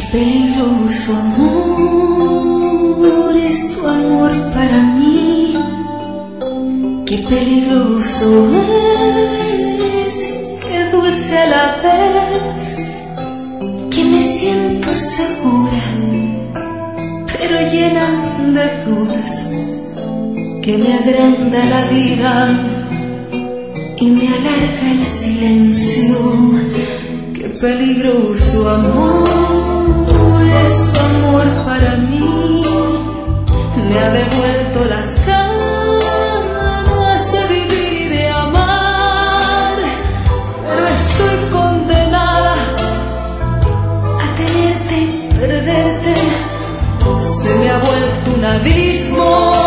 peligroso amor es tu amor para mí. Qué peligroso es, qué dulce a la vez, que me siento segura, pero llena de dudas, que me agranda la vida y me alarga el silencio. Qué peligroso amor es tu amor para mí. Me ha devuelto las ganas de vivir y de amar, pero estoy condenada a tenerte y perderte. Se me ha vuelto un abismo